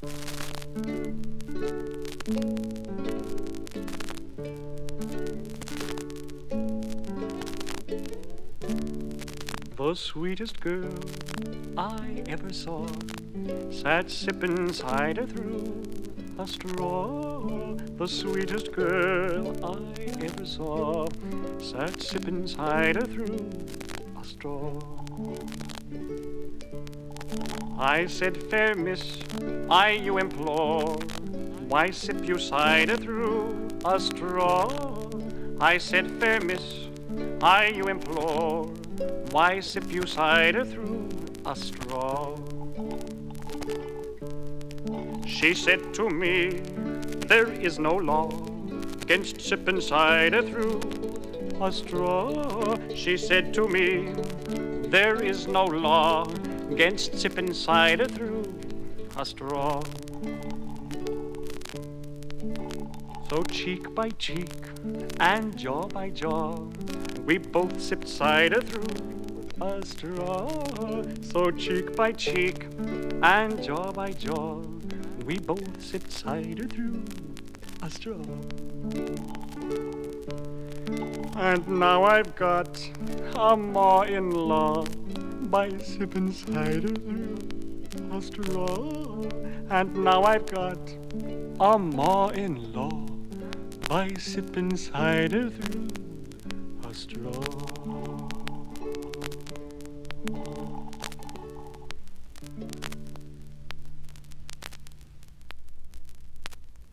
The sweetest girl I ever saw sat sipping cider through a straw. The sweetest girl I ever saw sat sipping cider through a straw. I said, fair miss, I you implore, why sip you cider through a straw? I said, fair miss, I you implore, why sip you cider through a straw? She said to me, there is no law against sipping cider through a straw. She said to me, there is no law against sipping cider through a straw. So cheek by cheek and jaw by jaw, we both sipped cider through a straw. So cheek by cheek and jaw by jaw, we both sipped cider through a straw. And now I've got a ma-in-law by sipping cider through a straw. And now I've got a ma-in-law by sipping cider through a straw.